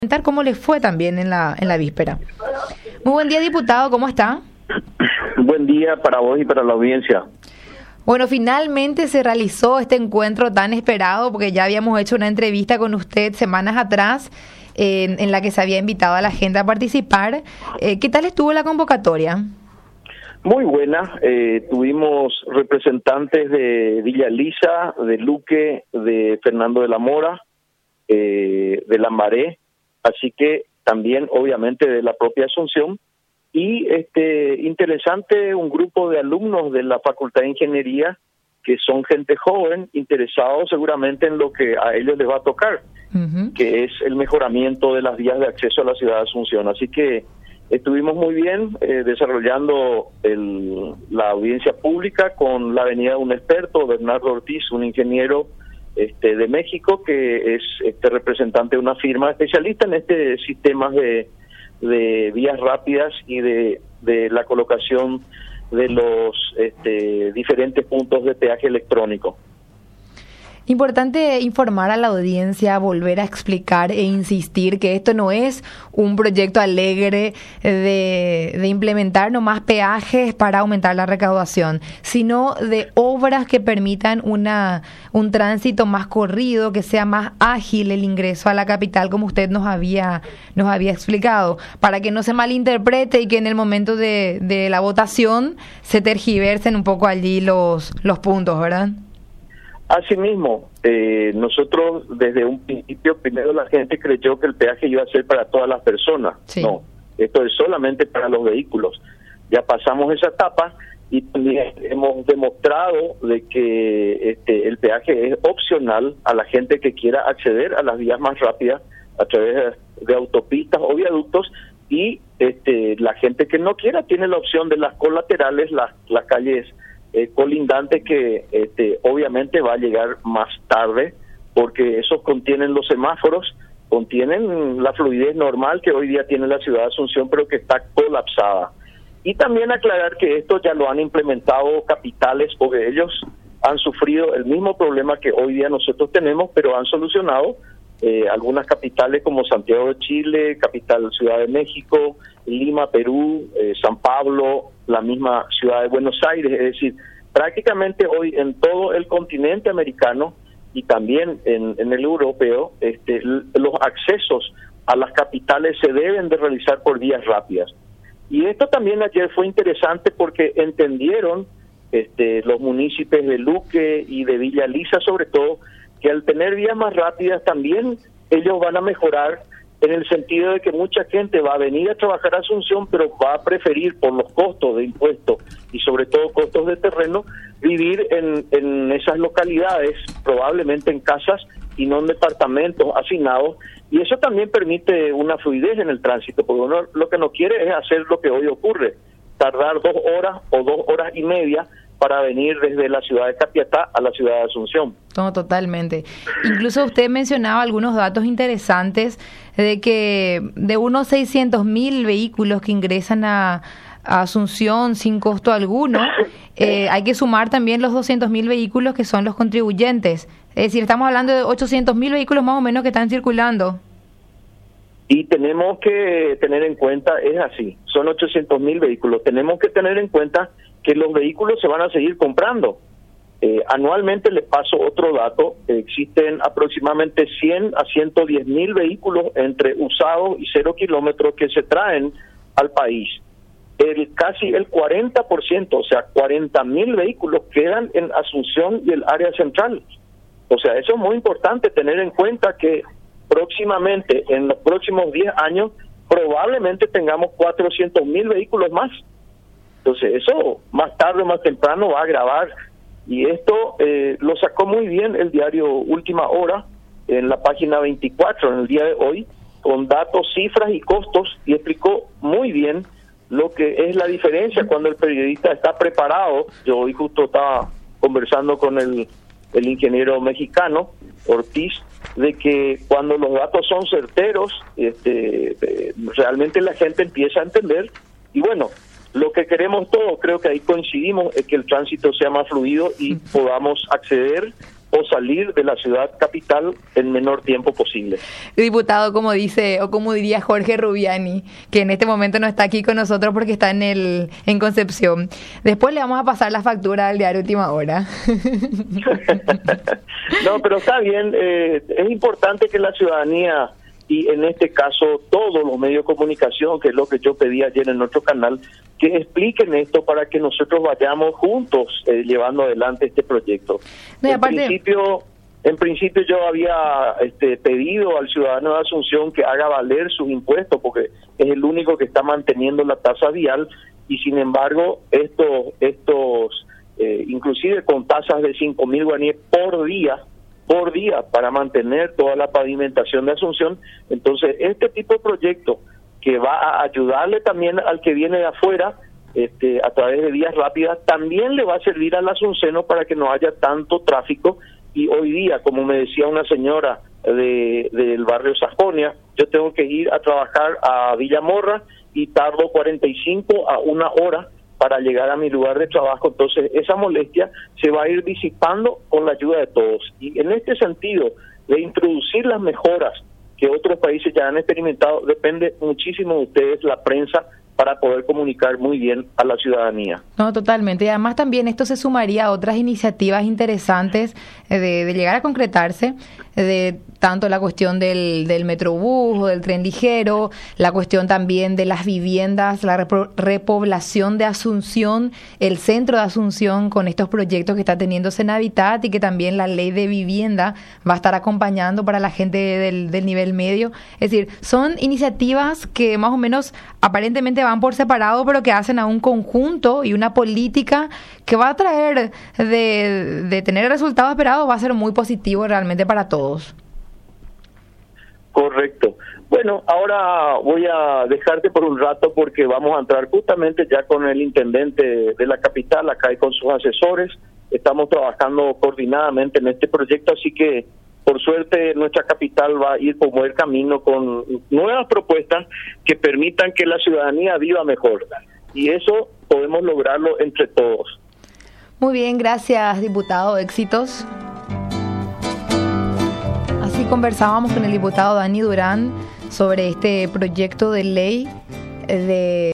¿Cómo le fue también en la víspera? Muy buen día, diputado, ¿cómo está? Buen día para vos y para la audiencia. Bueno, finalmente se realizó este encuentro tan esperado, porque ya habíamos hecho una entrevista con usted semanas atrás, en la que se había invitado a la gente a participar. ¿Qué tal estuvo la convocatoria? Muy buena. Tuvimos representantes de Villa Elisa, de Luque, de Fernando de la Mora, de Lambaré, así que también obviamente de la propia Asunción. Y interesante, un grupo de alumnos de la Facultad de Ingeniería que son gente joven, interesados seguramente en lo que a ellos les va a tocar, que es el mejoramiento de las vías de acceso a la ciudad de Asunción. Así que estuvimos muy bien desarrollando la audiencia pública con la venida de un experto, Bernardo Ortiz, un ingeniero de México, que es representante de una firma especialista en sistemas de vías rápidas y de la colocación de los diferentes puntos de peaje electrónico. Importante informar a la audiencia, volver a explicar e insistir que esto no es un proyecto alegre de implementar nomás peajes para aumentar la recaudación, sino de obras que permitan un tránsito más corrido, que sea más ágil el ingreso a la capital, como usted nos había explicado, para que no se malinterprete y que en el momento de la votación se tergiversen un poco allí los puntos, ¿verdad? Asimismo, nosotros desde un principio, primero la gente creyó que el peaje iba a ser para todas las personas. Sí. No, esto es solamente para los vehículos. Ya pasamos esa etapa y también hemos demostrado de que el peaje es opcional a la gente que quiera acceder a las vías más rápidas a través de autopistas o viaductos, y la gente que no quiera tiene la opción de las colaterales, las calles colindante, que obviamente va a llegar más tarde, porque esos contienen los semáforos, contienen la fluidez normal que hoy día tiene la ciudad de Asunción, pero que está colapsada. Y también aclarar que esto ya lo han implementado capitales, porque ellos han sufrido el mismo problema que hoy día nosotros tenemos, pero han solucionado. Algunas capitales como Santiago de Chile, capital Ciudad de México, Lima, Perú, San Pablo, la misma ciudad de Buenos Aires. Es decir, prácticamente hoy en todo el continente americano y también en el europeo, los accesos a las capitales se deben de realizar por vías rápidas. Y esto también ayer fue interesante porque entendieron los municipios de Luque y de Villa Elisa, sobre todo, que al tener vías más rápidas también ellos van a mejorar, en el sentido de que mucha gente va a venir a trabajar a Asunción, pero va a preferir, por los costos de impuestos y sobre todo costos de terreno, vivir en esas localidades, probablemente en casas y no en departamentos asignados, y eso también permite una fluidez en el tránsito, porque uno lo que no quiere es hacer lo que hoy ocurre, tardar 2 horas o 2 horas y media para venir desde la ciudad de Capiatá a la ciudad de Asunción. No, totalmente. Incluso usted mencionaba algunos datos interesantes de que de unos 600.000 vehículos que ingresan a Asunción sin costo alguno, hay que sumar también los 200.000 vehículos que son los contribuyentes. Es decir, estamos hablando de 800.000 vehículos más o menos que están circulando. Y tenemos que tener en cuenta, es así, son 800.000 vehículos. Tenemos que tener en cuenta que los vehículos se van a seguir comprando. Anualmente, les paso otro dato, existen aproximadamente 100 a 110.000 vehículos entre usados y 0 kilómetros que se traen al país. Casi el 40%, o sea, 40.000 vehículos quedan en Asunción y el área central. O sea, eso es muy importante tener en cuenta, que próximamente, en los próximos 10 años, probablemente tengamos 400.000 vehículos más. Entonces, eso más tarde o más temprano va a agravar. Y esto lo sacó muy bien el diario Última Hora en la página 24, en el día de hoy, con datos, cifras y costos, y explicó muy bien lo que es la diferencia cuando el periodista está preparado. Yo hoy justo estaba conversando con el ingeniero mexicano, Ortiz, de que cuando los datos son certeros, realmente la gente empieza a entender. Y bueno, lo que queremos todos, creo que ahí coincidimos, es que el tránsito sea más fluido y podamos acceder o salir de la ciudad capital en menor tiempo posible. Diputado, como dice, o como diría Jorge Rubiani, que en este momento no está aquí con nosotros porque está en Concepción. Después le vamos a pasar la factura al diario Última Hora. No, pero está bien. Es importante que la ciudadanía, y en este caso todos los medios de comunicación, que es lo que yo pedí ayer en otro canal, que expliquen esto para que nosotros vayamos juntos llevando adelante este proyecto. No, en principio yo había pedido al ciudadano de Asunción que haga valer sus impuestos, porque es el único que está manteniendo la tasa vial, y sin embargo estos inclusive con tasas de 5.000 guaraníes por día para mantener toda la pavimentación de Asunción. Entonces este tipo de proyecto que va a ayudarle también al que viene de afuera a través de vías rápidas, también le va a servir al asunceno para que no haya tanto tráfico. Y hoy día, como me decía una señora del barrio Sajonia, yo tengo que ir a trabajar a Villamorra y tardo 45 a 1 hora para llegar a mi lugar de trabajo. Entonces esa molestia se va a ir disipando con la ayuda de todos. Y en este sentido de introducir las mejoras que otros países ya han experimentado, depende muchísimo de ustedes, la prensa, para poder comunicar muy bien a la ciudadanía. No, totalmente. Y además también esto se sumaría a otras iniciativas interesantes de llegar a concretarse, de tanto la cuestión del Metrobús o del tren ligero, la cuestión también de las viviendas, la repoblación de Asunción, el centro de Asunción con estos proyectos que está teniendo Senavitat, y que también la ley de vivienda va a estar acompañando para la gente del nivel medio. Es decir, son iniciativas que más o menos aparentemente van por separado, pero que hacen a un conjunto y una política que va a traer de tener el resultado esperado, va a ser muy positivo realmente para todos. Correcto. Bueno, ahora voy a dejarte por un rato porque vamos a entrar justamente ya con el intendente de la capital acá y con sus asesores. Estamos trabajando coordinadamente en este proyecto, así que por suerte nuestra capital va a ir por buen camino con nuevas propuestas que permitan que la ciudadanía viva mejor. Y eso podemos lograrlo entre todos. Muy bien, gracias, diputado. Éxitos. Así conversábamos con el diputado Dani Durán sobre este proyecto de ley de